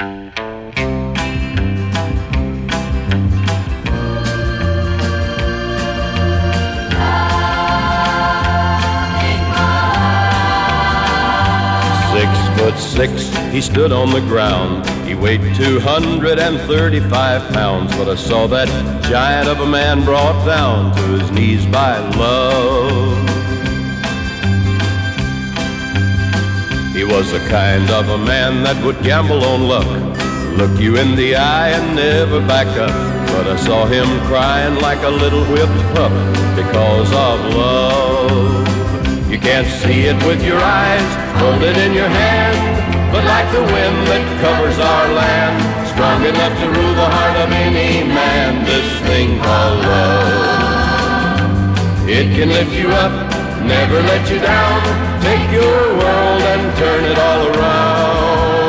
.6, he stood on the ground. He weighed 235 pounds, but I saw that giant of a man brought down to his knees by love. He was the kind of a man that would gamble on luck, look you in the eye and never back up. But I saw him crying like a little whipped pup because of love. You can't see it with your eyes, hold it in your hand, but like the wind that covers our land, strong enough to rule the heart of any man, this thing called love. It can lift you up, never let you down, take your world and turn it all around.